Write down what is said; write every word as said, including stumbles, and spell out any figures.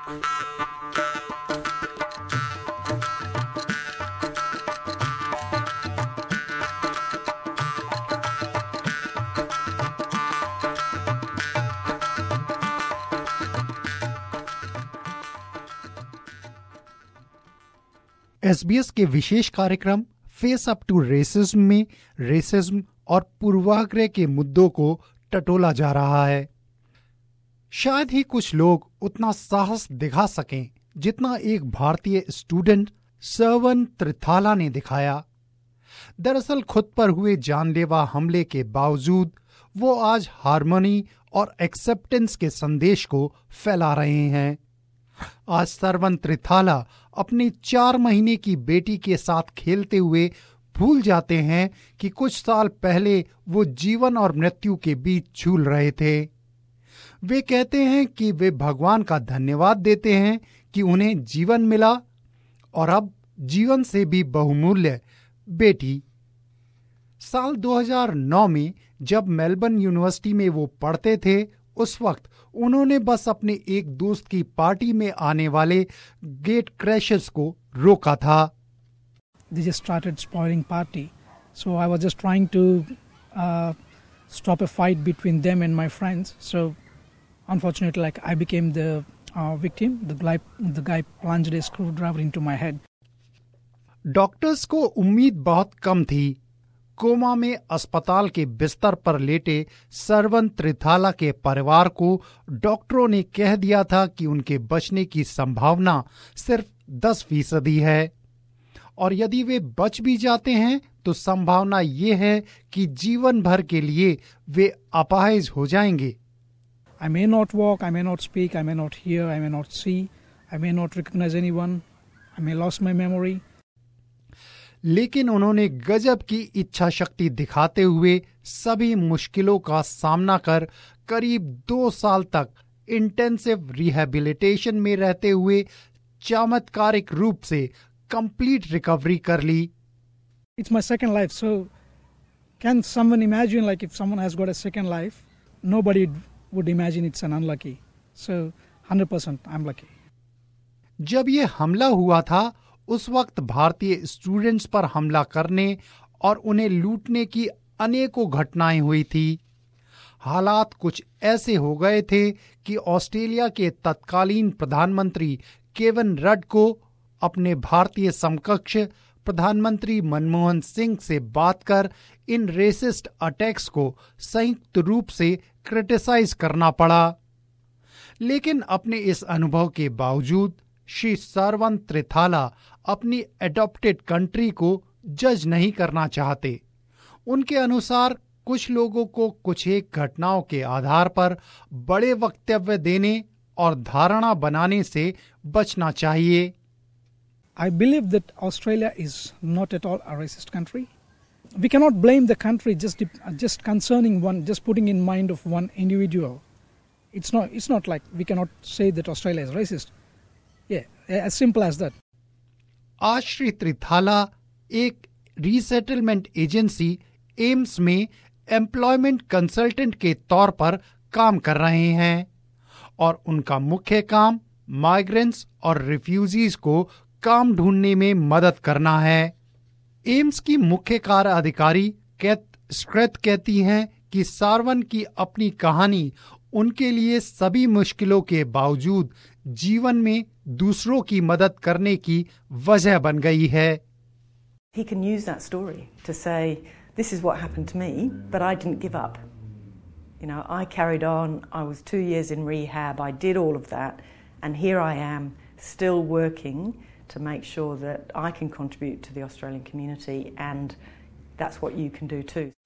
SBS के विशेष कार्यक्रम फेस अप टू रेसिज्म में रेसिज्म और पूर्वाग्रह के मुद्दों को टटोला जा रहा है। शायद ही कुछ लोग उतना साहस दिखा सकें जितना एक भारतीय स्टूडेंट सरवन त्रिथाला ने दिखाया। दरअसल खुद पर हुए जानलेवा हमले के बावजूद वो आज हार्मनी और एक्सेप्टेंस के संदेश को फैला रहे हैं। आज सरवन त्रिथाला अपनी चार महीने की बेटी के साथ खेलते हुए भूल जाते हैं कि कुछ साल पहले वो जीवन और मृत्यु के बीच झूल रहे थे। वे कहते हैं कि वे भगवान का धन्यवाद देते हैं कि उन्हें जीवन मिला और अब जीवन से भी बहुमूल्य बेटी। साल दो हज़ार नौ में जब मेलबर्न यूनिवर्सिटी में वो पढ़ते थे, उस वक्त उन्होंने बस अपने एक दोस्त की पार्टी में आने वाले गेट क्रैशर्स को रोका था। They just started spoiling party, so I was just trying to uh, stop a fight between them and my friends. So unfortunately, like I became the uh, victim. The guy, the guy plunged a screwdriver into my head. Doctors को उम्मीद बहुत कम थी। Coma में अस्पताल के बिस्तर पर लेटे सरवन त्रिथाला के परिवार को डॉक्टरों ने कह दिया था कि उनके बचने की संभावना सिर्फ दस फीसदी है और यदि वे बच भी जाते हैं तो संभावना ये है कि जीवन भर के लिए वे अपाहिज हो जाएंगे। I may not walk, I may not speak, I may not hear, I may not see, I may not recognize anyone, I may lose my memory. लेकिन उन्होंने गजब की इच्छा शक्ति दिखाते हुए सभी मुश्किलों का सामना कर करीब दो साल तक इंटेंसिव रिहैबिलिटेशन में रहते हुए चमत्कारिक रूप से कंप्लीट रिकवरी कर ली। It's my second life, so can someone imagine like if someone has got a second life, nobody would imagine it's an unlucky. So one hundred percent I'm lucky. जब ये हमला हुआ था उस वक्त भारतीय स्टूडेंट्स पर हमला करने और उन्हें लूटने की अनेकों घटनाएं हुई थी। हालात कुछ ऐसे हो गए थे कि ऑस्ट्रेलिया के तत्कालीन प्रधानमंत्री केविन रड को अपने भारतीय समकक्ष प्रधानमंत्री मनमोहन सिंह से बात कर इन रेसिस्ट अटैक्स को संयुक्त रूप से क्रिटिसाइज करना पड़ा। लेकिन अपने इस अनुभव के बावजूद श्री सरवन त्रिथाला अपनी एडॉप्टेड कंट्री को जज नहीं करना चाहते। उनके अनुसार कुछ लोगों को कुछ एक घटनाओं के आधार पर बड़े वक्तव्य देने और धारणा बनाने से बचना चाहिए। I believe that Australia is not at all a racist country. We cannot blame the country just just concerning one, just putting in mind of one individual. It's not. It's not like we cannot say that Australia is racist. Yeah, as simple as that. आज श्री त्रिथाला एक resettlement agency AMES में employment consultant के तौर पर काम कर रहे हैं और उनका मुख्य काम माइग्रेंट्स और रिफ्यूजीज को काम ढूंढने में मदद करना है। एम्स की मुख्य कार्य अधिकारी कैथ स्ट्रेथ कहती हैं कि सरवन की अपनी कहानी उनके लिए सभी मुश्किलों के बावजूद जीवन में दूसरों की मदद करने की वजह बन गई है। He can use that story to say, this is what happened to me, but I didn't give up. You know, I carried on, I was two years in rehab, I did all of that, and here I am still working to make sure that I can contribute to the Australian community, and that's what you can do too.